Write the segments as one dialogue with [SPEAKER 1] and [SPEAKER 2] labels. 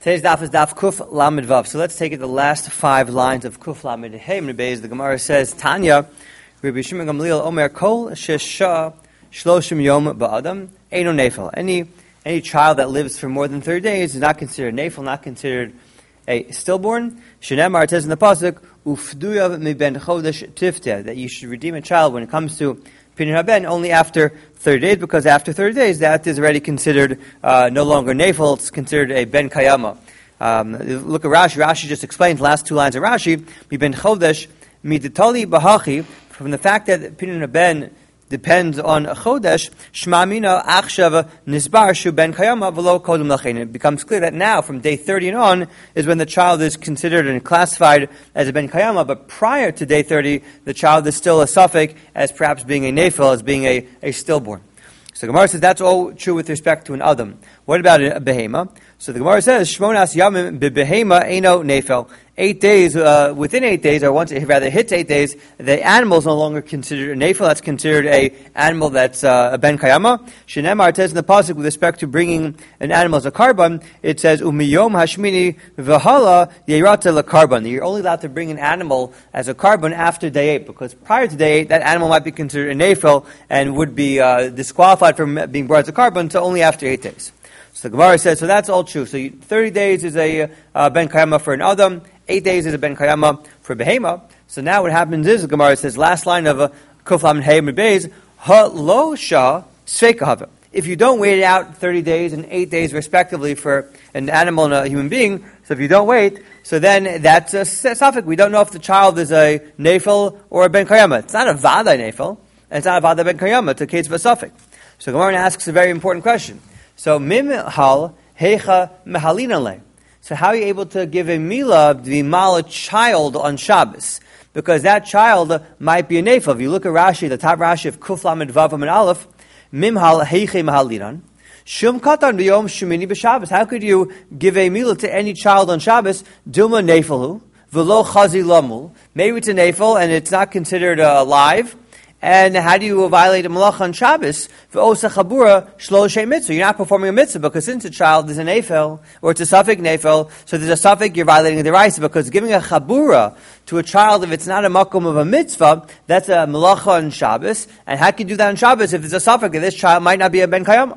[SPEAKER 1] Today's daf is daf Kuf Lamed Vav. So let's take it the last 5 lines of Kuf Lamed Hey. The Gemara says, Tanya, Rabbi Shimon Gamliel Omer Kol Shesha Shloshim Yom Ba'adam Eino Nefel. Any child that lives for more than 30 days is not considered Nefel, not considered a stillborn. Shenemar, it says in the pasuk, Ufduyav mi ben chodesh tifteh, that you should redeem a child when it comes to Pinin Haben only after 30 days, because after 30 days that is already considered no longer Nefel, it's considered a Ben Kayama. Look at Rashi. Rashi just explains the last 2 lines of Rashi, mi ben chodesh mi detali bahachi, from the fact that Pinin Haben depends on a chodesh, shmamina achshav nisbar shu ben kayama v'lo kodem lachein. It becomes clear that now, from day 30 and on, is when the child is considered and classified as a ben kayama, but prior to day 30, the child is still a suffix as perhaps being a nefel, as being a stillborn. So Gemara says that's all true with respect to an adam. What about a behema? So the Gemara says, Shmonas yamim behema eino nefel. 8 days, within 8 days, or once it rather hits 8 days, the animal is no longer considered a nefel. That's considered a animal that's a ben kayama. Shenemar, it says in the pasuk with respect to bringing an animal as a carbon, it says umiyom hashmini v'hala yeirata lekarbon. You're only allowed to bring an animal as a carbon after day 8, because prior to day 8, that animal might be considered a nefel and would be disqualified from being brought as a carbon until only after 8 days. So the Gemara says, so that's all true. So 30 days is a ben kayama for an adam. 8 days is a ben kayama for behema. So now what happens is, the Gemara says, last line of Kuf Lamed Hey Beis, ha lo sha sveika hava. If you don't wait out 30 days and 8 days respectively for an animal and a human being, so if you don't wait, so then that's a suffix. We don't know if the child is a nefel or a ben kayama. It's not a vada nefel, and it's not a vada ben kayama. It's a case of a suffix. So the Gemara asks a very important question. So mim hal hecha mehalina le. So how are you able to give a milah, vimal, a child on Shabbos? Because that child might be a nefel. If you look at Rashi, the top Rashi of Kuf Lamed Vav and Aleph, mimhal heiche mahalinan, shum katan b'yom shumini b'Shabbos. How could you give a milah to any child on Shabbos? Dilma nefelu, v'lo chazi lamul. Maybe it's a nefel and it's not considered alive. And how do you violate a malach on Shabbos? V'osa chabura shloshe mitzvah. You're not performing a mitzvah, because since a child is a nefel, or it's a suffix nefel, so there's a suffix, you're violating the deraisa, because giving a chabura to a child, if it's not a makom of a mitzvah, that's a malacha on Shabbos. And how can you do that on Shabbos if there's a suffix that this child might not be a ben kayama?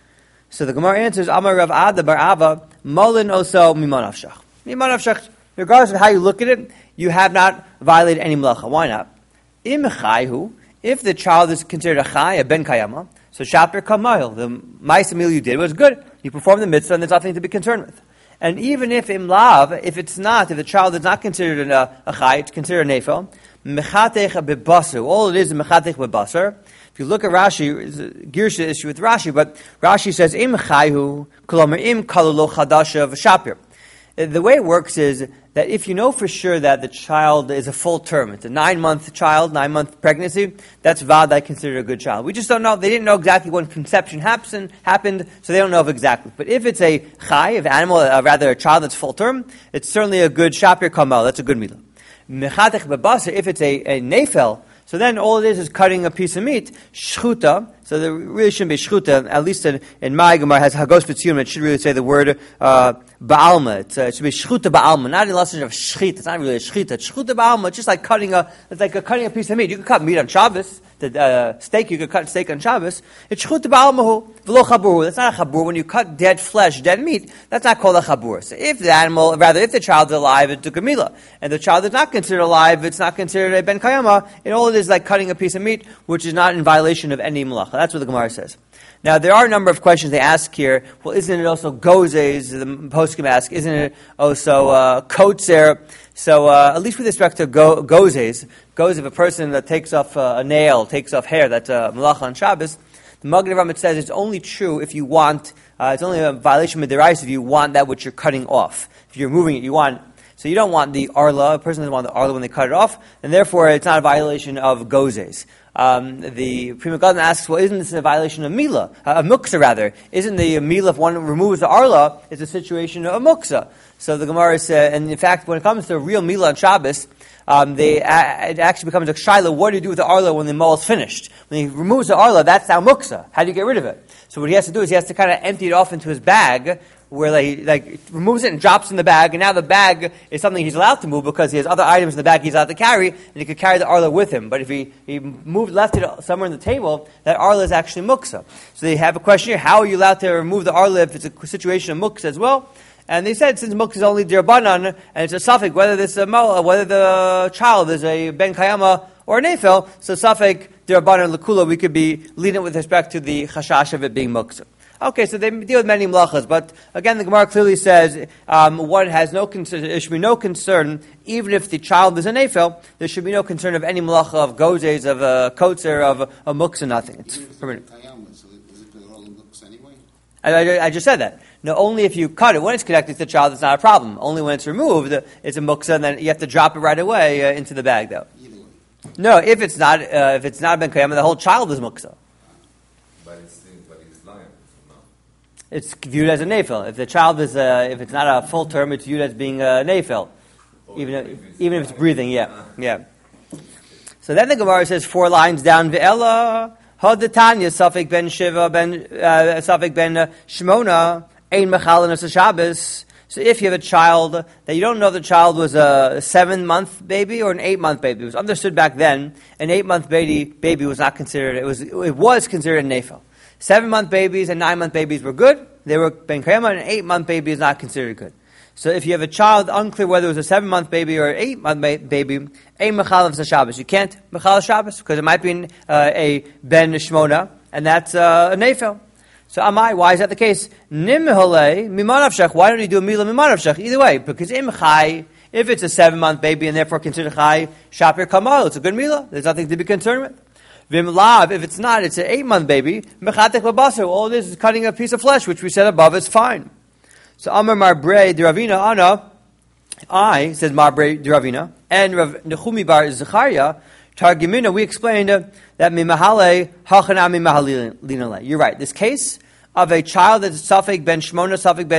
[SPEAKER 1] So the Gemara answers, Amar Rav Ada bar Ava, Molin oso miman afshach. Miman afshach, regardless of how you look at it, you have not violated any malacha. Why not? Im chayhu, if the child is considered a chai, a ben kayama, so shaper kamayil, the ma'aseh meal you did was good. You performed the mitzvah, and there's nothing to be concerned with. And even if im lav, if the child is not considered a chai, it's considered a nefel, mechatech bebaser. All it is mechatech bebaser. If you look at Rashi, it's a girsha issue with Rashi, but Rashi says im chayhu kolomer im kalulo chadasha v'shaper. The way it works is that if you know for sure that the child is a full term, it's a 9-month child, 9-month pregnancy, that's vada considered a good child. We just don't know. They didn't know exactly when conception happened, so they don't know exactly. But if it's a chai, an animal, rather a child that's full term, it's certainly a good shapir kamal. That's a good milah. Mechatech bebasar, if it's a nefel, so then all it is cutting a piece of meat, shchuta. So there really shouldn't be shchuta. At least in my Gemara has hagos v'tziyum. It should really say the word ba'alma. It should be shchuta ba'alma, not in lesson of shchit. It's not really a shchita. It's shchuta ba'alma. It's just like cutting a piece of meat. You can cut meat on Shabbos. The steak, you could cut steak on Shabbos. It's shchuta ba'almahu v'lo chabur. That's not a chabur. When you cut dead flesh, dead meat, that's not called a chabur. So if the child is alive, it's a gemila, and the child is not considered alive, it's not considered a ben kayama. And all it is like cutting a piece of meat, which is not in violation of any malacha. That's what the Gemara says. Now, there are a number of questions they ask here. Well, isn't it also gozes? The poskim ask, isn't it also kotzer? So, at least with respect to gozes, if a person that takes off a nail, takes off hair, that's a malacha on Shabbos, the Magen Avraham says it's only true if you want, it's only a violation of the deraisa if you want that which you're cutting off. If you're moving it, so you don't want the arla, a person doesn't want the arla when they cut it off, and therefore it's not a violation of gozes. The Prima Gadan asks, well, isn't this a violation of Mila? Of Muksa, rather. Isn't the Mila, if one removes the Arla, it's a situation of Muksa? So the Gemara says, and in fact, when it comes to real Mila on Shabbos, it actually becomes a shaila, what do you do with the Arla when the mole is finished? When he removes the Arla, that's now Muksa. How do you get rid of it? So what he has to do is he has to kind of empty it off into his bag, where he removes it and drops in the bag, and now the bag is something he's allowed to move because he has other items in the bag he's allowed to carry, and he could carry the arla with him. But if he left it somewhere on the table, that arla is actually muksa. So they have a question here: how are you allowed to remove the arla if it's a situation of muksa as well? And they said since muksa is only dirbanan, and it's a suffix whether whether the child is a ben kayama or a nefel, so suffix dirbanan lekula, we could be lenient with respect to the chashash of it being muksa. Okay, so they deal with many mlachas, but again, the Gemara clearly says one has no concern. There should be no concern, even if the child is a nefel. There should be no concern of any mlacha of gozes, of kotzer, of a muksa, nothing. It's permanent. I just said that. No, only if you cut it. When it's connected to the child, it's not a problem. Only when it's removed, it's a muksa, and then you have to drop it right away into the bag, though. No, if it's not ben kayama, the whole child is muksa.
[SPEAKER 2] But he's lying.
[SPEAKER 1] It's viewed as a nefel. If the child is, if it's not a full term, it's viewed as being a nefel, even if it's breathing. Yeah. So then the Gemara says 4 lines down. Ve'ela hadatanya safek ben shiva safek ben shmona ein mechalin Shabbos. So if you have a child that you don't know if the child was a 7-month baby or an 8-month baby, it was understood back then an 8-month baby was not considered. It was considered a nefel. 7-month babies and 9-month babies were good. They were ben kayama, and an 8-month baby is not considered good. So if you have a child, unclear whether it was a 7-month baby or an 8-month baby, ein mechalav Shabbos. You can't mechal Shabbos because it might be a ben shmona, and that's a nefel. So why is that the case? Nimhale mimanavshach. Why don't you do a milah mimanavshach? Either way, because imchai, if it's a 7-month baby and therefore considered chai, shapir kamal, it's a good milah. There's nothing to be concerned with. Vimlav, if it's not, it's an 8-month baby. Mechatek labasar. All this is cutting a piece of flesh, which we said above is fine. So Amar Marbrei Diravina Ana, says Marbrei Diravina, and Rav Nechumi Bar Zechariah, Targimina, we explained that mimahale hachana mimahalinale. You're right. This case of a child that's safek ben shmona,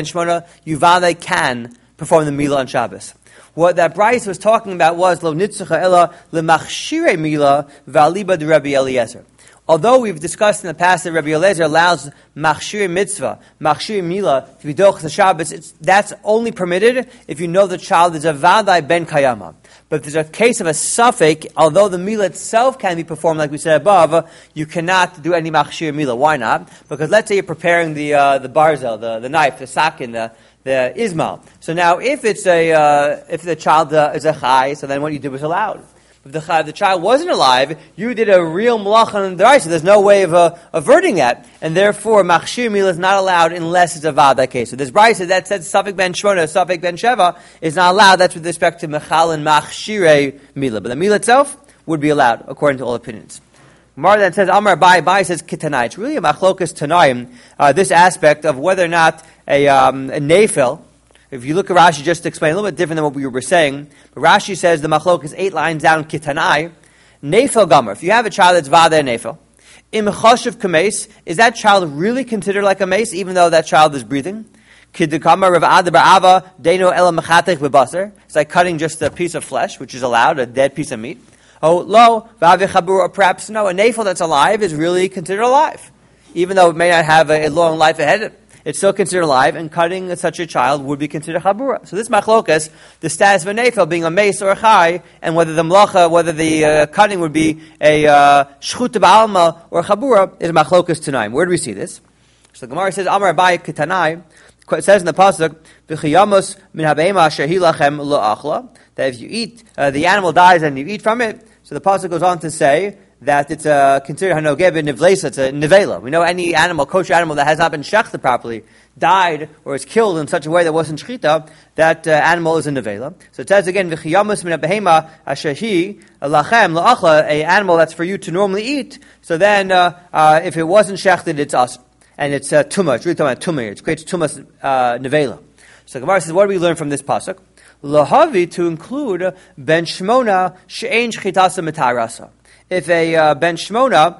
[SPEAKER 1] yuvale can perform the milah on Shabbos. What that Bryce was talking about was lo nitzucha ela lemachshire milah v'aliba de Rabbi Eliezer. Although we've discussed in the past that Rabbi Eliezer allows machshir mitzvah, machshir milah to be doch the Shabbos, that's only permitted if you know the child is a vadai ben kayama. But if there's a case of a suffix, although the milah itself can be performed like we said above, you cannot do any machshir milah. Why not? Because let's say you're preparing the barzel, the knife, the sakin, the ismal. So now if it's if the child is a chai, so then what you do is allowed. If the child wasn't alive, you did a real malach on the deraisa. There's no way of averting that, and therefore machshir milah is not allowed unless it's a vada case. So this brayso that says safek ben shmona, safek ben sheva is not allowed. That's with respect to mechal and machshire milah, but the milah itself would be allowed according to all opinions. Mar then says Amar Bai says kitanai. It's really a machlokas tanaim. This aspect of whether or not a nefel. If you look at Rashi, just to explain a little bit different than what we were saying, but Rashi says the machlok is 8 lines down, kitanai, nefel gomer. If you have a child that's vada nefel, im choshev kames, is that child really considered like a mace, even though that child is breathing? Kidukama Rav Ada bar Ava, deno ela mechatek bebaser. It's like cutting just a piece of flesh, which is allowed, a dead piece of meat. Oh, lo, vavi chabur, or perhaps no, a nefel that's alive is really considered alive, even though it may not have a long life ahead of it. It's still considered alive, and cutting such a child would be considered chabura. So this machlokas, the status of a nefel being a mace or a chai, and whether the mlacha, whether the cutting would be a shchut ba'alma or a chabura, is machlokas tanaim. Where do we see this? So the Gemara says, Amar Abai Kitanai, it says in the pasuk, V'chiyamos min habeima asher hilachem lo'achla, that if you eat, the animal dies and you eat from it. So the pasuk goes on to say that it's considered hanogeh b'nivleisa, it's a nivela. We know any animal, kosher animal that has not been shechted properly, died or is killed in such a way that wasn't shechita, that animal is a nivela. So it says again, v'chiyamus min behema ashehi lachem la'achla, a animal that's for you to normally eat. So then, if it wasn't shechted, it's us, and it's tumah. It's really talking about tumah. It creates tumah nivela. So Gemara says, what do we learn from this pasuk? Lahavi, to include ben shmona she'ein shchitasa mitarasa. If a ben shmona,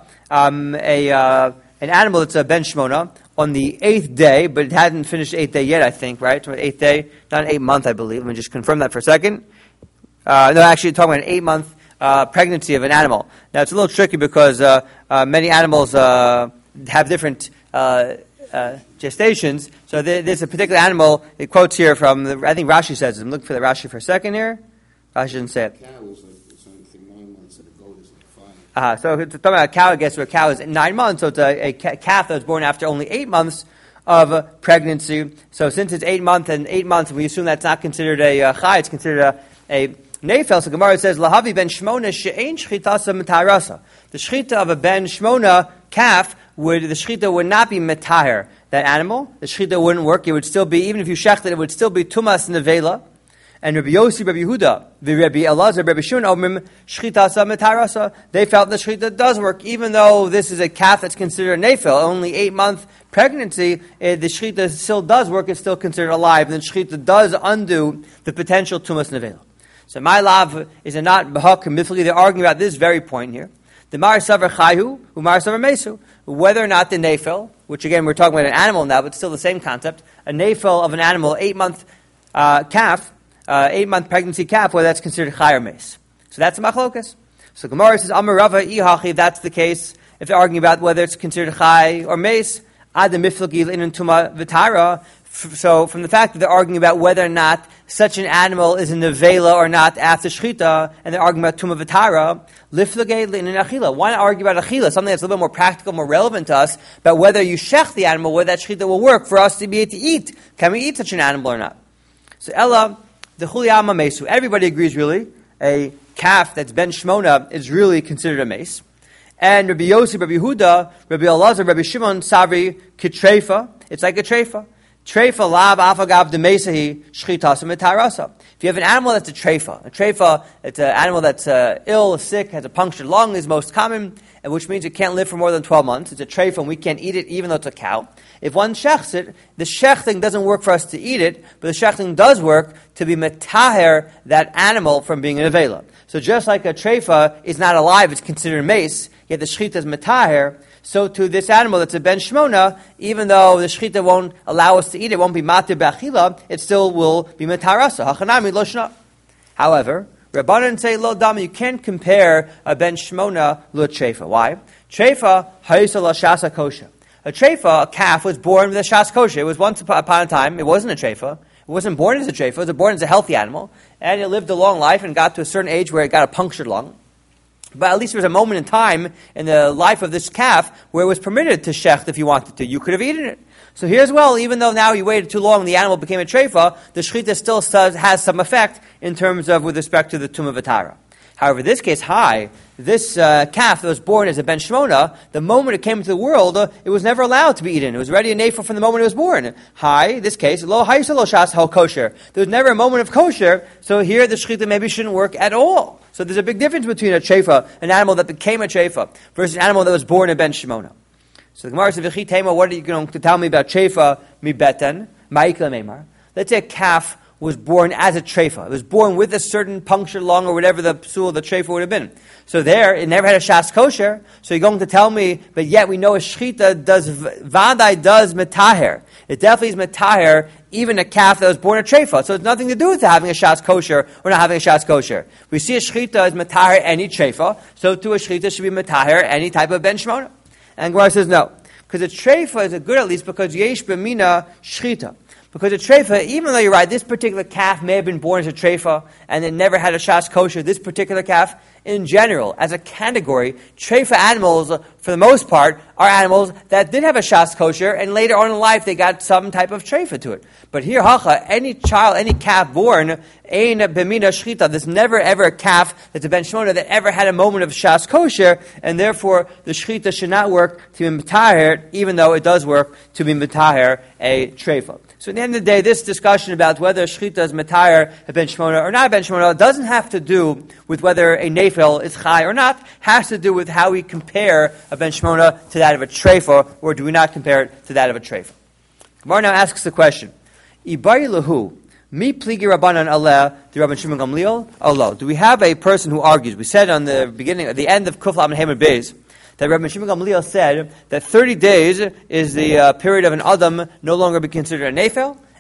[SPEAKER 1] an animal that's a ben shmona, on the 8th day, but it hadn't finished the 8th day yet, I think, right? 8th day, not an 8-month, I believe. Let me just confirm that for a second. No, actually, talking about an 8-month pregnancy of an animal. Now, it's a little tricky because many animals have different gestations. So there's a particular animal. It quotes here from I think Rashi says it. I'm looking for the Rashi for a second here. Rashi didn't say it.
[SPEAKER 3] A cow is like 9 months, and a goat is like 5.
[SPEAKER 1] So it's talking about a cow, I guess, where a cow is 9 months. So it's a calf that was born after only 8 months of pregnancy. So since it's 8 months, and we assume that's not considered a chai, it's considered a nefel. So Gemara says, Lahavi ben shmona she'ein shchitasa metarasa. The shchita of a ben shmona calf the shchita would not be metaher that animal. The shchita wouldn't work. It would still be, even if you shechted, it would still be tumas nevela. And Rabbi Yossi, Rabbi Yehuda, the Rabbi Elazar, Rabbi Shimon, Omrim shchitasa metarasa. They felt the shchita does work, even though this is a calf that's considered a nefel, only 8-month pregnancy. The shchita still does work. It's still considered alive, and the shchita does undo the potential tumas nevela. So my lav is not b'hak mifli. They're arguing about this very point here. The mar savar chayu, umar savar mesu. Whether or not the nefel, which again we're talking about an animal now, but still the same concept, a nefel of an animal, 8-month calf, 8-month pregnancy calf, whether that's considered chay or mes. So that's a machlokas. So Gemara says, Amar Rava ihachi, if that's the case, if they're arguing about whether it's considered chay or mes, ad miflagi in tuma vitara. So from the fact that they're arguing about whether or not such an animal is a nevela or not after shchita, and they're arguing about tumah v'tara, liflagei in an achila. Why not argue about achila, something that's a little bit more practical, more relevant to us, about whether you shech the animal, whether that shchita will work for us to be able to eat. Can we eat such an animal or not? So Ella, the chuliyama mesu. Everybody agrees really, a calf that's ben shmona is really considered a mace. And Rabbi Yossi, Rabbi Yehuda, Rabbi Elazar, Rabbi Shimon, Savri, kitreifa. It's like a treifa. Treifa lab afagav demesahi shchitasa metarasa. If you have an animal that's a treifa, it's an animal that's ill, sick, has a punctured lung, is most common, and which means it can't live for more than 12 months. It's a treifa, and we can't eat it even though it's a cow. If one shechs it, the shechting doesn't work for us to eat it, but the shechting does work to be metaher that animal from being an avela. So just like a treifa is not alive, it's considered a mace, yet the shechita is metaher, so to this animal that's a ben shmona, even though the shechita won't allow us to eat it, won't be matir b'achila, it still will be metarasa. Hachanami lo shna. However, Rabbanan say lo dam, you can't compare a ben shmona lo treifa. Why? Treifa hayisa la shasa kosher. A treifa, a calf, was born with a shas kosher. It was once upon a time, it wasn't a treifa. It wasn't born as a treifa, it was born as a healthy animal. And it lived a long life and got to a certain age where it got a punctured lung. But at least there was a moment in time in the life of this calf where it was permitted to shecht if you wanted to. You could have eaten it. So here as well, even though now you waited too long and the animal became a treifa, the shechita still has some effect in terms of with respect to the tumah v'tara. However, in this case, this calf that was born as a ben shmona, the moment it came into the world, it was never allowed to be eaten. It was ready a nefel from the moment it was born. In this case, lo hayisa lo shas ho kosher. There was never a moment of kosher, so here the shechita maybe shouldn't work at all. So there's a big difference between a treifa, an animal that became a treifa, versus an animal that was born a ben shmona. So the Gemara says, "V'chi tema, what are you going to tell me about treifa mi beten ma'ikla meimar?" Let's say a calf was born as a treifa. It was born with a certain punctured lung or whatever the psul of the treifa would have been. So there, it never had a shas kosher. So you're going to tell me, but yet we know a shechita does metaher. It definitely is metaher, even a calf that was born a treifa. So it's nothing to do with having a shas kosher or not having a shas kosher. We see a shechita as metaher any treifa, so to a shechita should be metaher any type of ben shmona. And Gemara says no. Because a treifa is a good at least because yesh b'mina shechita. Because a treifa, even though you're right, this particular calf may have been born as a treifa and it never had a shas kosher, this particular calf, in general, as a category, treifa animals, for the most part, are animals that did have a shas kosher and later on in life they got some type of treifa to it. But here, any child, any calf born, ein b'mina shchita, there's never ever a calf that's a ben shmona that ever had a moment of shas kosher, and therefore the shchita should not work to be metaher, even though it does work to be metaher a treifa. So at the end of the day, this discussion about whether shechita is metayer a ben shmona or not a ben shmona doesn't have to do with whether a nefel is chai or not. Has to do with how we compare a ben shmona to that of a treifa, or do we not compare it to that of a treifa? Gemara now asks the question: Ibari lahu mi pligi rabbanan aleh the Rabban Shimon Gamliel alo. Do we have a person who argues? We said on the beginning, at the end of Kuf Lamed Hey Beis, that Rabbi Shimon Gamliel said that 30 days is the period of an Adam no longer be considered a nefel,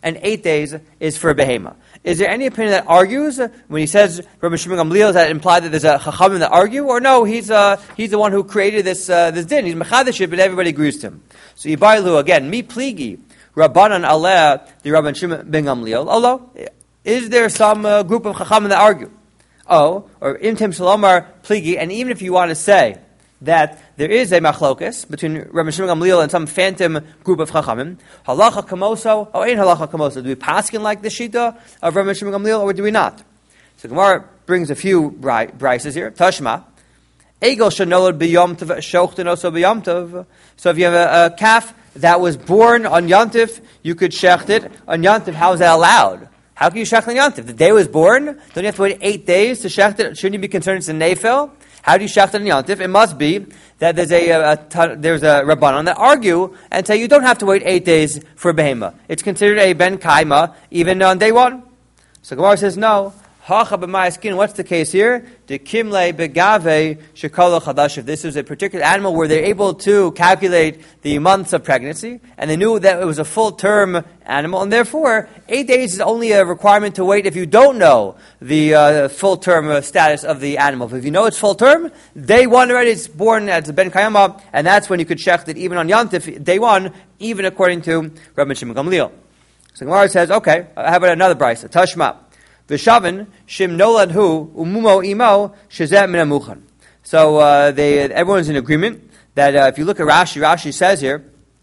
[SPEAKER 1] and 8 days is for a behema. Is there any opinion that argues when he says Rabbi Shimon Gamliel? Does that imply that there's a chachamim that argue, or no? He's the one who created this din. He's mechadeshit, but everybody agrees to him. So Yibaylu again, mi pligi Rabbanan aleh the Rabbi Shimon ben Gamliel. Although, is there some group of chachamim that argue? Oh, or imtim shalomar pligi, and even if you want to say that there is a machlokus between Rabbi Shimon Gamliel and some phantom group of chachamim, halacha kamoso, or ain't halacha kamoso? Do we paskin like the shita of Rabbi Shimon Gamliel, or do we not? So Gemara brings a few brises here. Tashma, egel shenolad b'yom tov, shochten also b'yom tov. So if you have a calf that was born on Yontif, you could shecht it on Yontif. How is that allowed? How can you shecht on Yontif? The day was born, don't you have to wait 8 days to shecht it? Shouldn't you be concerned it's a nefel? How do you shecht on Yontif? It must be that there's a Rabbanon that argue and say you don't have to wait 8 days for a behema. It's considered a ben kaima even on day one. So Gemara says no. Hacha b'mayaskin. What's the case here? The kimle begave shekolo chadash. If this is a particular animal where they're able to calculate the months of pregnancy, and they knew that it was a full-term animal, and therefore 8 days is only a requirement to wait if you don't know the full-term status of the animal. If you know it's full-term, day one already it's born as a ben kayama, and that's when you could shecht it even on Yantif, day one, even according to Rabbi Shimon Gamliel. So Gemara says, okay, how about another brisa? Tashma. V'shavin shim nolad hu umumo imo shezeh min amuchan. So everyone's in agreement that if you look at Rashi says here,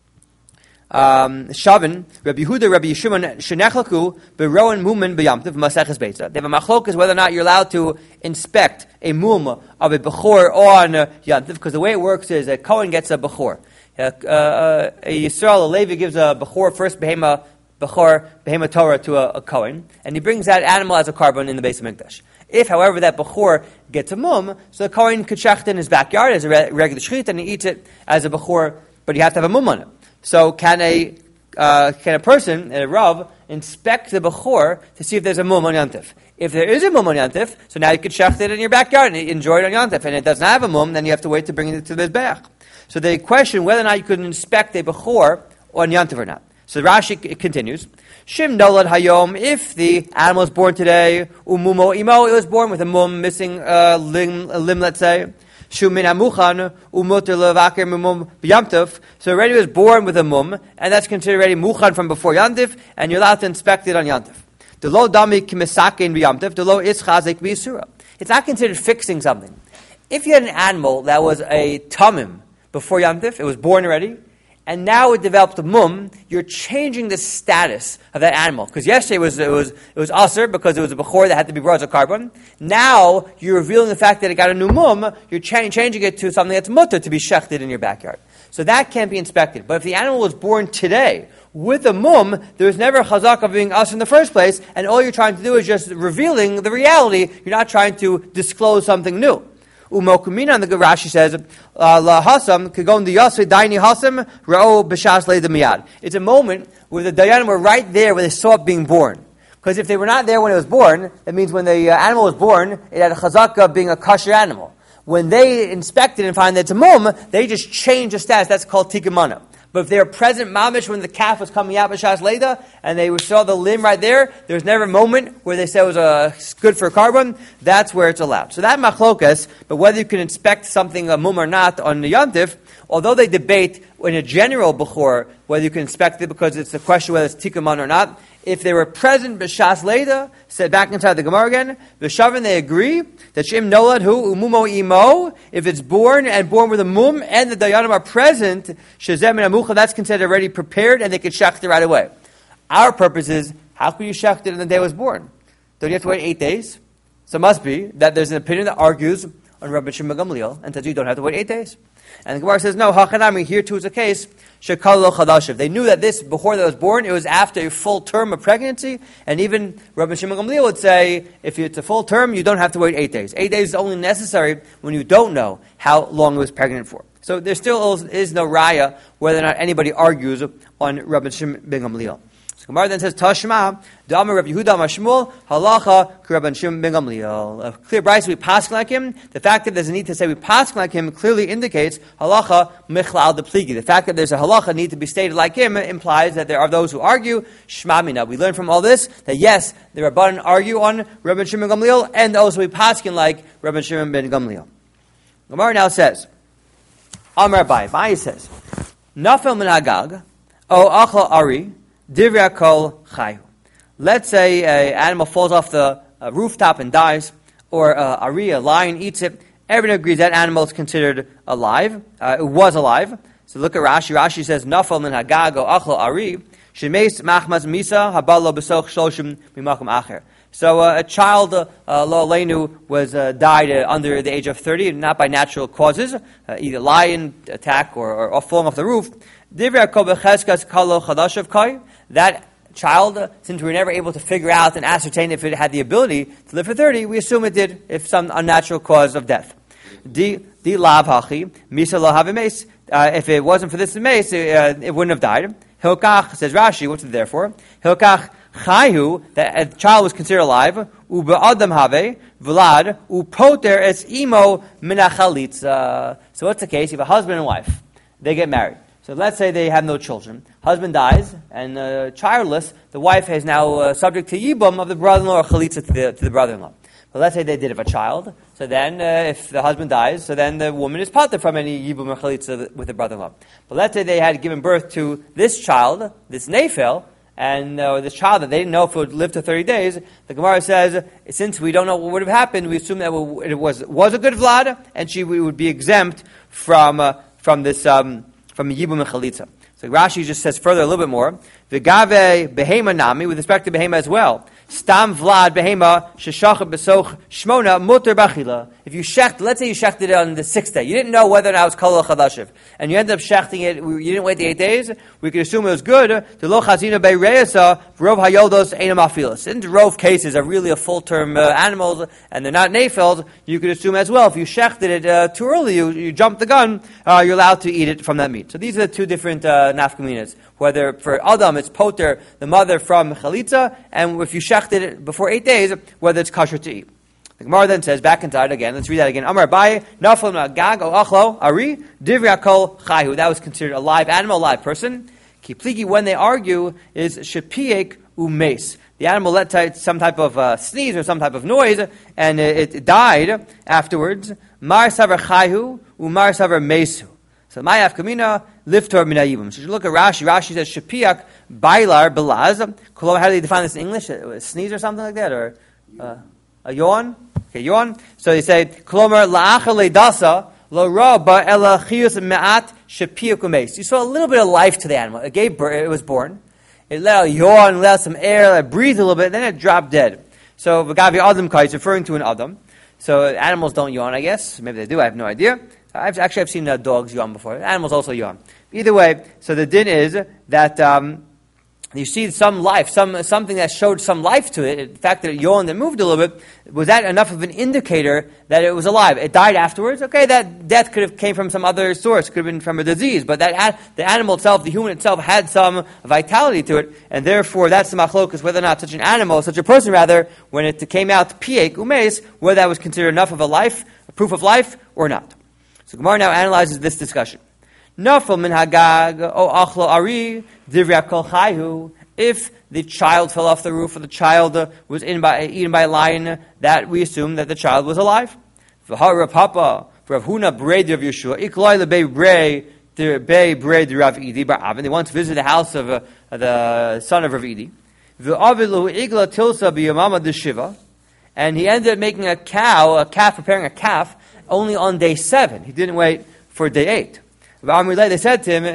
[SPEAKER 1] Shavin Rabbi Yehuda Rabbi Yishimon shenechlaku beroen mumen b'yamtiv maseches beitza. They have a machlokas whether or not you're allowed to inspect a mum of a bechor on Yantiv, because the way it works is a Kohen gets a bechor. A Yisrael, a Levi gives a bechor, first behema Torah to a Kohen, and he brings that animal as a carbon in the Beis Hamikdash. If, however, that bechor gets a mum, so the Kohen could shecht in his backyard as a regular shechit, and he eats it as a bechor, but you have to have a mum on it. So can a person, a Rav, inspect the bechor to see if there's a mum on Yantif? If there is a mum on Yantif, so now you could shecht it in your backyard and enjoy it on Yantif, and it doesn't have a mum, then you have to wait to bring it to the Mizbeach. So they question whether or not you could inspect a bechor on Yantif or not. So Rashi continues, Shim nolad hayom, if the animal is born today, umumo imo, it was born with a mum missing a limb, let's say, shumin amuchan, umuter levaker mumum b'yamtiv, so already was born with a mum, and that's considered already muchan from before yantiv, and you're allowed to inspect it on yantiv. The lo dami kimisakin b'yamtiv, the lo ischazik b'yisura. It's not considered fixing something. If you had an animal that was a tamim before yantiv, it was born already, and now it developed a mum, you're changing the status of that animal. Because yesterday it was aser because it was a bechor that had to be brought as a carbon. Now you're revealing the fact that it got a new mum, you're changing it to something that's mutter to be shechted in your backyard. So that can't be inspected. But if the animal was born today with a mum, there was never a chazak of being aser in the first place, and all you're trying to do is just revealing the reality. You're not trying to disclose something new. Umokumina, and the Rashi says, La Hasam, Kagon the Yasri, Daini Hasam, Ra'o B'Shas Le Miyad. It's a moment where the Dayanim were right there where they saw it being born. Because if they were not there when it was born, that means when the animal was born, it had a chazaka of being a kosher animal. When they inspect it and find that it's a mum, they just change the status. That's called tikkun. But if they were present mamish when the calf was coming out b'shas leida, and they saw the limb right there, there's never a moment where they said it was good for a carbon. That's where it's allowed. So that machlokas, but whether you can inspect something a mum or not on the yantif, although they debate in a general bechor whether you can inspect it because it's a question whether it's tikkun or not. If they were present b'shas leida, said back inside the Gemara again, b'shavin they agree that shim nolad hu umumo imo, if it's born with a mum and the dayanim are present, shezem and amucha, that's considered already prepared and they could shecht it right away. Our purpose is, how can you shecht it on the day it was born? Don't you have to wait 8 days? So it must be that there's an opinion that argues on Rabbi Shimon Gamliel and says you don't have to wait 8 days. And the Gemara says, no, hachanami, here too is a case, shekal lo chadashiv. They knew that this, before that was born, it was after a full term of pregnancy, and even Rabbi Shimon Gamliel would say, if it's a full term, you don't have to wait 8 days. 8 days is only necessary when you don't know how long it was pregnant for. So there still is no raya whether or not anybody argues on Rabbi Shimon ben Gamliel. So Gemara then says, Tashma, Dama Rav Yehuda Amar Shmuel, Halacha, Rabban Shimon ben Gamliel. A clear brayso, we pass like him. The fact that there's a need to say we pass like him clearly indicates Halacha Michlal de Pligi. The fact that there's a halacha need to be stated like him implies that there are those who argue Shma Mina. We learn from all this that yes, the Rabbanan argue on Rabban Shimon ben Gamliel, and also we pass like Rabban Shimon ben Gamliel. Gemara now says, Amar Abai says, Nafel min Hagag, O Achal Ari, Divrei Kol Chayu. Let's say an animal falls off the rooftop and dies, or a lion eats it. Everyone agrees that animal is considered alive. It was alive. So look at Rashi. Rashi says, Nafal min Hagag o Achal Ari, Shemeis Machmas Misa, Habalo Besoch Shloshim Mimakum Acher. So a child, Lo Aleinu, was died under the age of 30, not by natural causes, either lion attack or falling off the roof. That child, since we were never able to figure out and ascertain if it had the ability to live for 30, we assume it did, if some unnatural cause of death. If it wasn't for this mace, it wouldn't have died. Hilkach, says Rashi, what's it there for? Hilkach Chayu, that a child was considered alive, Adam have, Vlad, Upoter es imo minachalitza. So what's the case? You have a husband and wife. They get married. So let's say they have no children. Husband dies, and childless, the wife is now subject to yibum of the brother-in-law or chalitza to the brother-in-law. But let's say they did have a child. So then, if the husband dies, so then the woman is parted from any yibum or chalitza with the brother-in-law. But let's say they had given birth to this child, this nefel, and this child that they didn't know if it would live to 30 days, the Gemara says, since we don't know what would have happened, we assume that it was a good Vlad, and we would be exempt from this Yibum and Chalitza. So Rashi just says further a little bit more, V'gave behema nami, with respect to behema as well. Stam Vlad behema sheshachet besoch shmona muter bachila. If you let's say you shechted it on the 6th day, you didn't know whether or not it was kol chadashiv, and you ended up shechting it, you didn't wait the 8 days, we could assume it was good. The lo chazina beireyasa rov hayoldos einam afilas. Since rov cases are really a full-term animals, and they're not nefels, you could assume as well, if you shechted it too early, you jumped the gun, you're allowed to eat it from that meat. So these are the two different nafkaminas. Whether for Adam it's poter, the mother from chalitza, and if you shechted it before 8 days, whether it's kosher to eat. The Gemara then says, back inside again, let's read that again. Amar Abai, Nafal Gag o Achlo, Ari, Divrei Kol Chayu. That was considered a live animal, a live person. Kipligi, when they argue, is Shepiek umes. The animal let some type of sneeze or some type of noise, and it died afterwards. Mar Savar Chayu, Umar Savar Mesu. So Mayaf Kamina, Liftor Minayibum. So you look at Rashi. Rashi says Shapiak Bailar Belaz. How do they define this in English? A sneeze or something like that? Or a yawn? Okay, yawn. So they say Klomer La'achale Dasa Lo Rabba Ela Chius Me'at Shapiak Umes. You saw a little bit of life to the animal. It gave birth, it was born. It let out yawn, let out some air, it breathed a little bit, then it dropped dead. So V'gavi Adam Kai is referring to an Adam. So animals don't yawn, I guess. Maybe they do, I have no idea. I've seen dogs yawn before. Animals also yawn. Either way, so the din is that you see some life, something that showed some life to it. The fact that it yawned and moved a little bit, was that enough of an indicator that it was alive? It died afterwards. Okay, that death could have came from some other source, could have been from a disease, but that the animal itself, the human itself, had some vitality to it, and therefore that's the machlokas whether or not such an animal, such a person rather, when it came out piek umes, whether that was considered enough of a proof of life or not. So Gemara now analyzes this discussion. Nafal min hagag o achlo ari divrei kol chayu. If the child fell off the roof or the child was eaten by a lion, that we assume that the child was alive. V'hara papa Rav Huna brei Rav Yeshua iklai lebei brei Rav Idi bar Avin. They want to visit the house of the son of Rav Idi. V'avilu igla tilsa b'yamama d'shiva, and he ended up making preparing a calf only on day 7. He didn't wait for day 8. They said to him,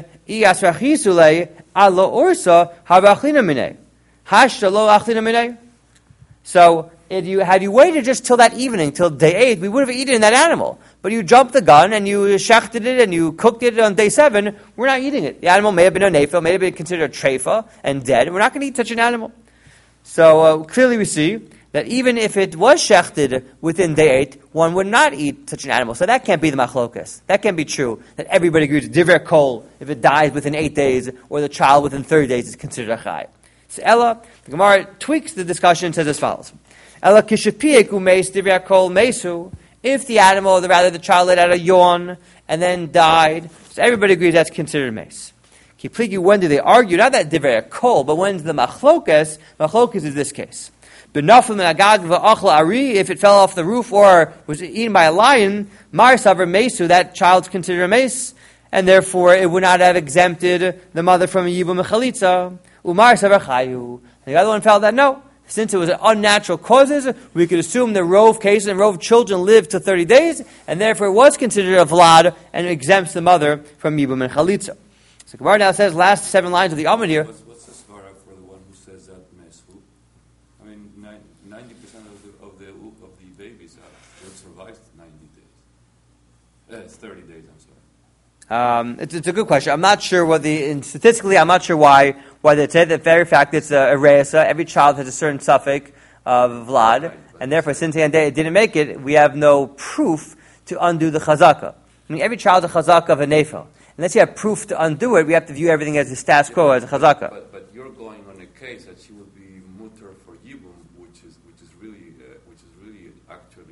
[SPEAKER 1] so had you waited just till that evening, till day 8, we would have eaten that animal. But you jumped the gun and you shechted it and you cooked it on day 7, we're not eating it. The animal may have been a nefel, may have been considered a treifa and dead. We're not going to eat such an animal. So clearly we see that even if it was shechted within day 8, one would not eat such an animal. So that can't be the machlokas. That can't be true. That everybody agrees. Divrei kol, if it dies within 8 days, or the child within 30 days, is considered a chai. So Ella, the Gemara tweaks the discussion and says as follows. Ella kishapiek umeis divrei kol mesu. If the animal, or rather the child, let out a yawn and then died, so everybody agrees that's considered mace. Kipligi, when do they argue? Not that divrei kol, but when's the machlokas? Machlokas is this case. Benafim agag v'achla ari, if it fell off the roof or was eaten by a lion, mar savar mesu, that child's considered a mace, and therefore it would not have exempted the mother from a yibum mechalitza. Umar savar chayu. The other one felt that no. Since it was unnatural causes, we could assume the rove cases and rove children lived to 30 days, and therefore it was considered a vlad and exempts the mother from yibum and chalitza. So Gemara now says, last 7 lines of the Amud here.
[SPEAKER 4] What's the svara for the one who says that mesu? I mean, 90% of the babies will survive 90 days. It's 30 days. I'm sorry.
[SPEAKER 1] It's a good question. I'm not sure statistically, I'm not sure why they say that. Very fact, it's a reisa. Every child has a certain suffix of vlad, and therefore, since it didn't make it, we have no proof to undo the chazaka. I mean, every child's a chazaka of a nefel. Unless you have proof to undo it, we have to view everything as a status quo, as a chazaka.
[SPEAKER 4] But you're going on a case that she would be mutter for yibum, which is really actually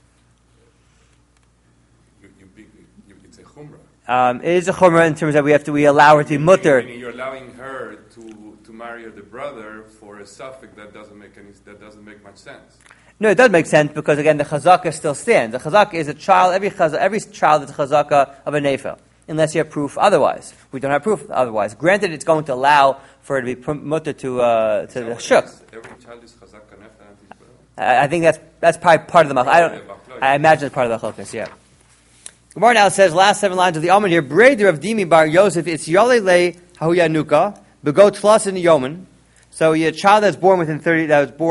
[SPEAKER 4] it's a chumrah.
[SPEAKER 1] It is a chumrah in terms that we allow her to be mutter.
[SPEAKER 4] You're allowing her to marry the brother for a suffix that doesn't make much sense.
[SPEAKER 1] No, it does make sense because again the chazaka still stands. The chazaka is a child. Every child is a chazaka of a nefel, unless you have proof otherwise. We don't have proof otherwise. Granted, it's going to allow for her to be mutter to the shuk.
[SPEAKER 4] Every child is chazaka nefel.
[SPEAKER 1] I think that's probably part of the machlokes. I imagine it's part of the machlokes. Yeah. Gemara now says last 7 lines of the Amud here. Breder of Dimi bar Yosef. It's Yolele Hahuyanuka begot tlas in Yomen. So a child that's born within 30 that was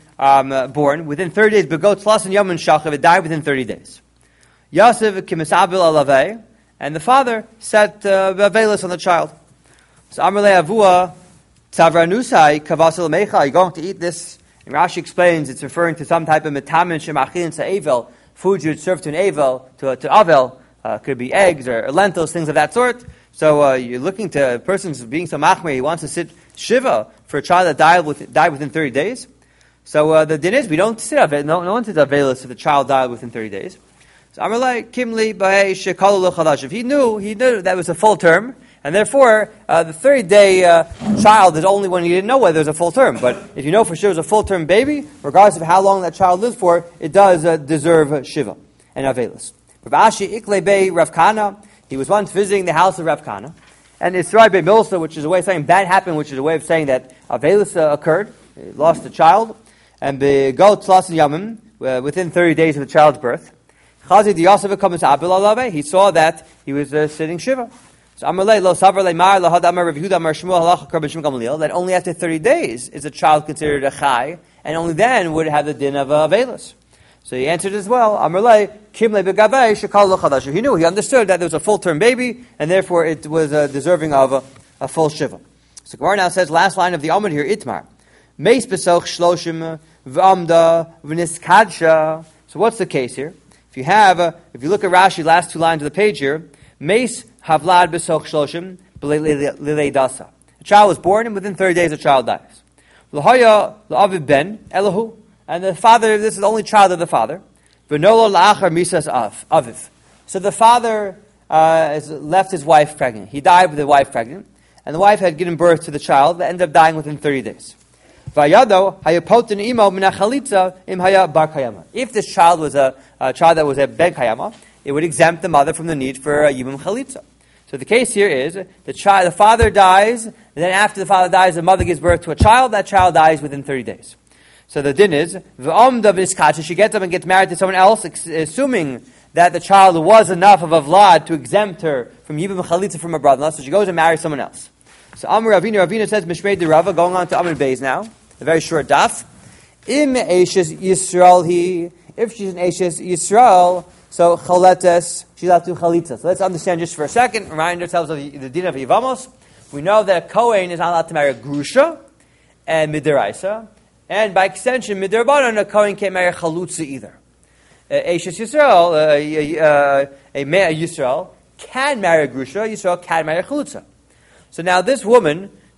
[SPEAKER 1] born within 30 days. Begot tlas in Yomen shachav. It died within 30 days. Yosef kimisabil alavei, and the father set veilus on the child. So Amrle Avua Tzavranusai Kavasil Mecha. Are you going to eat this? And Rashi explains it's referring to some type of metamin shemachin sa'evel, food you would serve to an avel, to avel. Could be eggs or lentils, things of that sort. So you're looking to a person who's being so machmir, he wants to sit shiva for a child that died within 30 days. So the din is, we don't sit of it. No one sits avelus if the child died within 30 days. So Amalei Kimli Bahei Shekalu Chadash. If he knew that was a full term, and therefore the 30-day child is only when he didn't know whether it was a full term. But if you know for sure it was a full term baby, regardless of how long that child lived for, it does deserve shiva and avelus. Rav Ashi Ikle Bey Rav Kana. He was once visiting the house of Rav Kana, and Israel Bey Milsa, which is a way of saying bad happened, which is a way of saying that avelus occurred. He lost a child, and Bego Tlas Yamim within 30 days of the child's birth. Chazi the Yosef comes Abil Alave. He saw that he was sitting shiva. So Amalei Lo Savar Leimar Lahad Amar Rav Yehuda Amar Shmuel Halacha Karban Shmuel Gamliel. That only after 30 days is a child considered a chai, and only then would it have the din of avelus. So he answered as well. Amalei Kimle Begavei Shekal Lo Chadash. He knew, he understood that there was a full term baby, and therefore it was deserving of a full shiva. So Gemara now says last line of the Amud here Itmar Meis Besoch Shloshim V'Amda V'Niskadsha. So what's the case here? If you look at Rashi, last 2 lines of the page here, Meis Havlad Besoch Shloshim B'Lilei Dasa. A child was born, and within 30 days the child dies. L'Hoya L'Aviv Ben Elahu, and the father. This is the only child of the father. V'Nolo L'Achar Misas Aviv. So the father left his wife pregnant. He died with the wife pregnant, and the wife had given birth to the child that ended up dying within 30 days. Vayado hayapotin imo minachalitza im haya bar kayama. If this child was a child that was a ben kayama, it would exempt the mother from the need for a yibum chalitza. So the case here is the father dies, and then after the father dies, the mother gives birth to a child. That child dies within 30 days. So the din is v'omda v'niskacha. She gets up and gets married to someone else, assuming that the child was enough of a vlad to exempt her from yibum chalitza from her brother-in-law. So she goes and marries someone else. So Amr Ravina says Mishmei de Rava, going on to Amr Beis now. A very short daf. Im Eishes Yisrael if she's an Eishes Yisrael, so Chaletes, she's allowed to Chalitza. So let's understand just for a second, remind ourselves of the din of Yivamos. We know that a Kohen is not allowed to marry a Grusha and Midiraisa, and by extension, Midirbanan, a Kohen can't marry a Chalutza either. Eishes Yisrael, a Yisrael, can marry a Grusha, Yisrael can marry a Chalutza. So now this woman,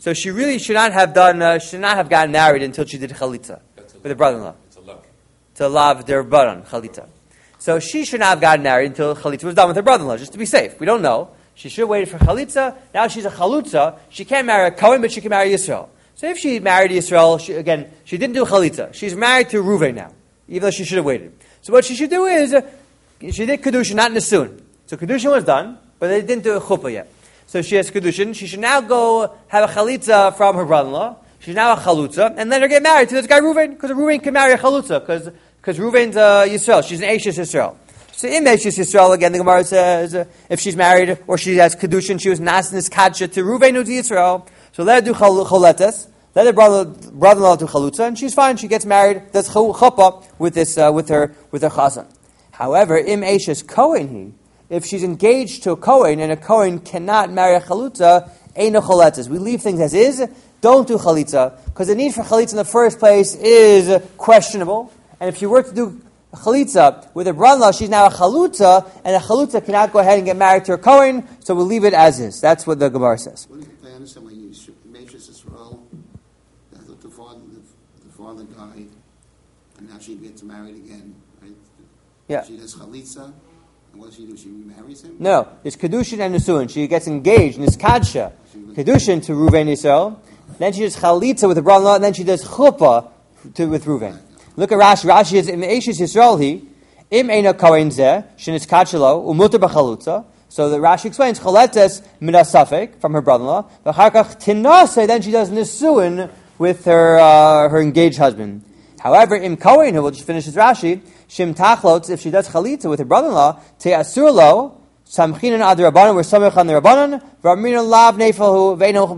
[SPEAKER 1] So she really should not have gotten married until she did chalitza with her brother-in-law.
[SPEAKER 4] It's a luck.
[SPEAKER 1] To lav der baran chalitza. So she should not have gotten married until chalitza was done with her brother-in-law, just to be safe. We don't know. She should have waited for chalitza. Now she's a chalutza. She can't marry a Kohen, but she can marry Yisrael. So if she married Yisrael, she didn't do chalitza. She's married to Reuven now, even though she should have waited. So what she should do is, she did kedushin, not nesuin. So kedushin was done, but they didn't do a chuppah yet. So she has kedushin. She should now go have a chalitza from her brother-in-law. She's now a chalutza, and let her get married to this guy Reuven, because Reuven can marry a chalutza, because Reuven's Yisrael. She's an Eishes Yisrael. So in Eishes Yisrael, again, the Gemara says, if she's married, or she has kedushin, she was nasnis kadsha to Reuven who's Yisrael. So let her do choletes. Let her brother-in-law do chalutza, and she's fine. She gets married. That's chuppah with her chazan. However, im Eishes Kohen if she's engaged to a Kohen and a Kohen cannot marry a chalitza, ain't no choletes. We leave things as is. Don't do chalitza, because the need for chalitza in the first place is questionable. And if she were to do chalitza with her brother-in-law, she's now a chalutza, and a chalutza cannot go ahead and get married to a Kohen, so we'll leave it as is. That's what the Gemara says.
[SPEAKER 3] I understand when you mention Israel, that the father died, and now she gets married again, right?
[SPEAKER 1] Yeah.
[SPEAKER 3] She does chalitza, and what does she do? She remarries him?
[SPEAKER 1] No, it's kedushin and nesuin. She gets engaged, and it's kadsha. Kedushin to Reuven Yisrael. Then she does chalitza with her brother-in-law, and then she does chuppah with Reuven. Look at Rashi. Rashi is, im Eishes Yisrael im eina kohen zeh, shenis kadshelo, umuter b'chalutza. So the Rashi explains, chaletes min asafek, from her brother-in-law. V'charkach tinase, then she does nesuin with her engaged husband. However, im kohen, who will just finish his Rashi, shim tachlots, if she does chalitza with her brother-in-law, te asurlo, samchinan ad rabbanon, we're samech on the rabbanon, v'amrinan lav nefahu,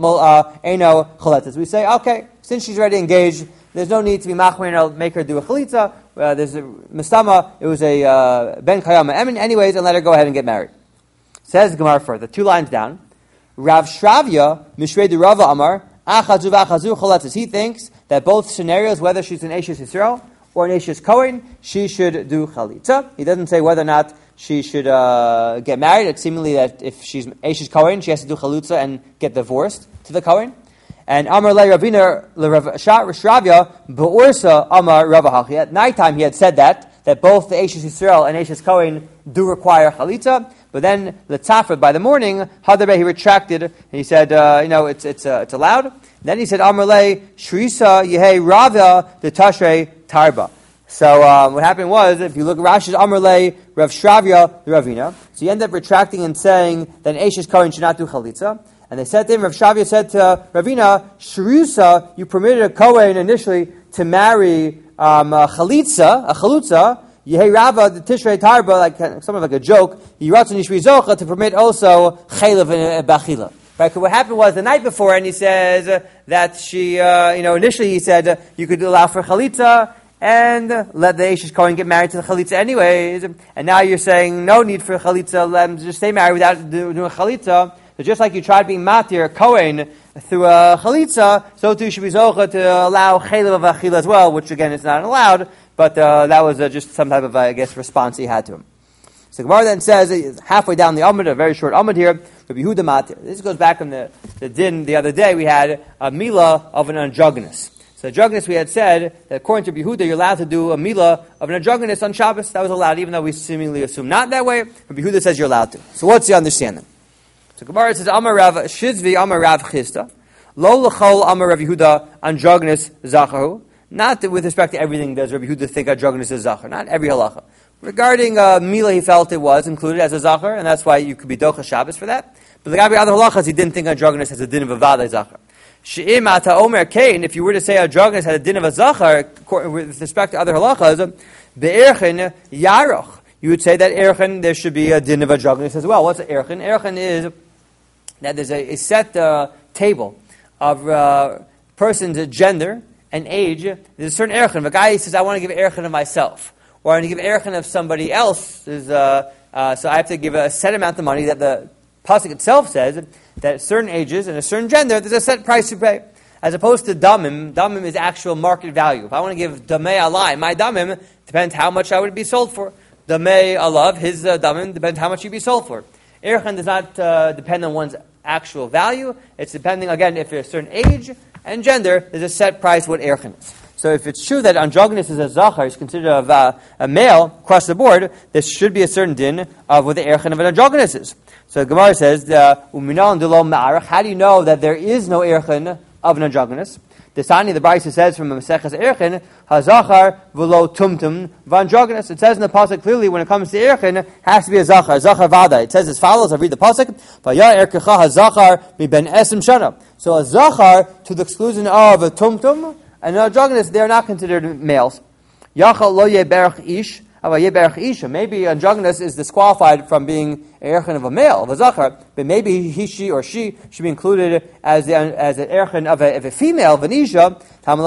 [SPEAKER 1] ve'eno chaletes. We say, okay, since she's already engaged, there's no need to be machmir and make her do a chalitza. There's a mistama, it was a ben kayama emin, anyways, and let her go ahead and get married. Says Gemara further, 2 lines down, Rav Shravya, Mishrei de Rava Amar, achazu v'achazu chaletes. He thinks that both scenarios, whether she's an Eishes Yisrael or an Eishes Kohen, she should do chalitza. He doesn't say whether or not she should get married. It's seemingly that if she's Eishes Kohen, she has to do chalitza and get divorced to the Kohen. And Amar le Ravina le Rav Shravya be'ursa Amar Ravahachi. At nighttime, he had said that both the Eishes Yisrael and Eishes Kohen do require chalitza. But then the tzafra by the morning, Hadabe, he retracted and he said, it's allowed. Then he said, Amar le Shrisa Yehei Rava the Tashrei Tarba. So what happened was, if you look at Rashi's Amar le Rav Shravya the Ravina, so he ended up retracting and saying that an Eishes Kohen should not do chalitza. And they said to him, Rav Shravya said to Ravina, Shrusa, you permitted a Kohen initially to marry a chalutza, Yehei Rava, the Tishrei Tarba, like something like a joke, Yiratzon Yishvi Zocha, to permit also Chaylev and Bachila. Right? Because what happened was the night before, and he says that she, initially he said you could allow for chalitza, and let the Eishes Kohen get married to the chalitza anyways. And now you're saying no need for chalitza, let them just stay married without doing a chalitza. So just like you tried being matir Kohen through a chalitza, so too should be zocha to allow chaylev of achila as well, which again is not allowed, but that was just some type of, response he had to him. So Gemara then says, halfway down the Amud, a very short Amud here, Rabbi Yehuda matir. This goes back on the din the other day, we had a milah of an androgynous. So androgynous, we had said that according to Rabbi Yehuda, you're allowed to do a milah of an androgynous on Shabbos. That was allowed, even though we seemingly assume not that way. Rabbi Yehuda says you're allowed to. So what's the understanding? So Gemara says, Amar Rav Shizvi, Amar Rav Chisda, Lo L'chol Amar Rav Yehuda, androgynous zacharu. Not that with respect to everything does Rabbi Yehuda think androgynous is zachar. Not every halacha. Regarding milah, he felt it was included as a zachar, and that's why you could be docha Shabbos for that. But the other halachas, he didn't think androgynous has a din of a vada zachar. She'im ata omer kain, if you were to say androgynous had a din of a zachar, with respect to other halachas, be'erchin yaroch. You would say that erchin, there should be a din of androgynous as well. What's erchin? Erchin is that there's a set table of person's gender and age. There's a certain erchin. If a guy says, I want to give erchin of myself, or I want to give erchin of somebody else, so I have to give a set amount of money that the pasuk itself says that at certain ages and a certain gender, there's a set price to pay. As opposed to damim, damim is actual market value. If I want to give damei alai, my damim depends how much I would be sold for. Damei alav, his damim depends how much he'd be sold for. Erchin does not depend on one's actual value. It's depending, again, if there's a certain age and gender, there's a set price what erchen is. So if it's true that androgynous is a zachar, is considered a male across the board, there should be a certain din of what the erchen of an androgynous is. So the Gemara says, how do you know that there is no erchen of an androgynous? The Brisa says from Maseches Erchen, hazachar v'lo tumtum v'androgynous. It says in the pasuk clearly when it comes to erchen, it has to be a zachar vada. It says as follows. I read the pasuk: V'ya erkecha hazachar mi ben esim shana. So a zachar to the exclusion of a tumtum and an androgynous, they are not considered males. Yachal lo yeberach ish. Maybe androgynous is disqualified from being erchen of a male, of a zachar, but maybe he, she, or she should be included as an erchen of a female, of an isha,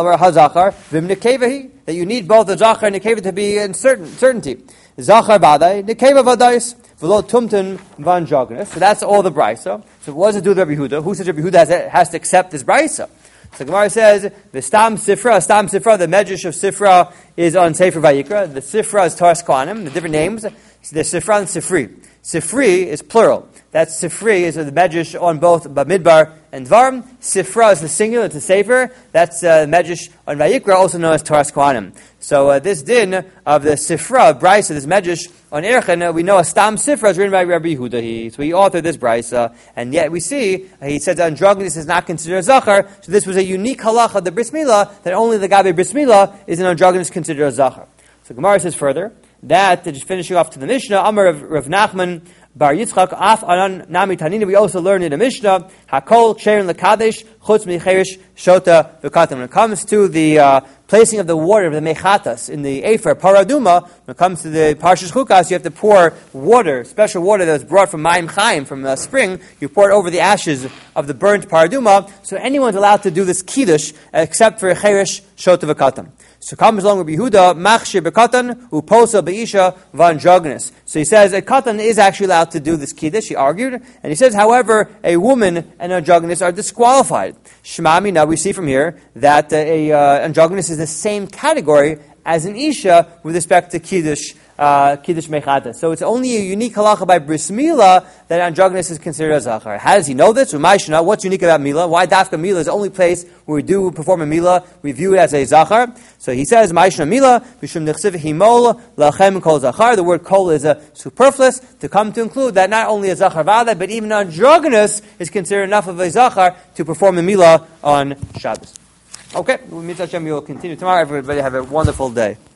[SPEAKER 1] that you need both the zachar and the nekeva to be in certainty. Zachar vadai, nekeva vadais, v'lo tumtum v'androgynous. So that's all the brisa. So what does it do with Rabbi Yehuda? Who says Rabbi Yehuda has to accept this brisa? So Gemara says, the stam sifra, the medrash of sifra is on Sefer Vayikra. The sifra is Taras Kohanim, the different names. The sifra and sifri. Sifri is plural. That sifri is the medrash on both Bamidbar and Dvarim. Sifra is the singular, it's a sefer. That's medrash on Vayikra, also known as Taras Kohanim. So this din of the sifra, brisa, this medrash on erchen, we know a stam sifra is written by Rabbi Yehuda. So he authored this brisa, and yet we see he said that androgynous is not considered a zachar. So this was a unique halacha of the bris milah, that only the gabe bris milah is an androgynous considered a zachar. So Gemara says further that, just finishing off to the Mishnah, Amar of Rav Nachman Bar Yitzchak Af Anan Nami Tanina. We also learn in the Mishnah Hakol Ksherin Lekadesh Chutz Micherish Shota V'Katan. When it comes to the placing of the water of the mechatas in the Efer Paraduma, when it comes to the Parshas Chukas, you have to pour water, special water that was brought from Mayim Chaim, from a spring. You pour it over the ashes of the burnt Paraduma. So anyone's allowed to do this kiddush except for Cherish Shota V'Katan. So comes along with Yehuda, machshir bekatan, uposa beisha vandrogynous. So he says a katan is actually allowed to do this kiddush, he argued, and he says, however, a woman and androgynous are disqualified. Shmami, now we see from here that androgynous is the same category as an isha with respect to kiddush mechata. So it's only a unique halacha by bris milah that androgynous is considered a zachar. How does he know this? What's unique about milah? Why dafka milah is the only place where we do perform a milah, we view it as a zachar. So he says, Ma'ishna milah, b'shum nechsiv himol, lachem kol zachar. The word kol is superfluous to come to include that not only a zachar vada, but even androgynous is considered enough of a zachar to perform a milah on Shabbos. Okay, we will continue tomorrow. Everybody have a wonderful day.